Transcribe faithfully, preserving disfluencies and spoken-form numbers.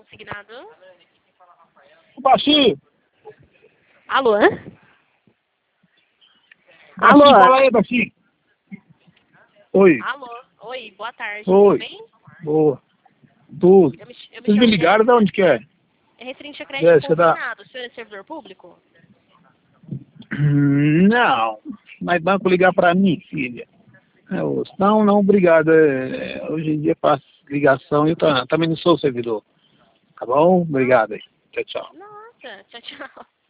consignado. Baixinho! Alô? Baixinho, Alô? fala aí, Baixinho. Oi. Alô? Oi, boa tarde, Oi. tudo bem? Boa. Tudo. Eu me, eu me Vocês me chamo ligaram de Jéssica. onde que é? É referente a crédito Jéssica da... consignado. O senhor é servidor público? Hum, Não. Mas banco ligar pra mim, filha. É, osso. Não, não, obrigado. É, é, hoje em dia faço ligação e eu tá- também não sou servidor. Tá bom? Obrigado aí. Tchau, tchau. Nossa, tchau, tchau.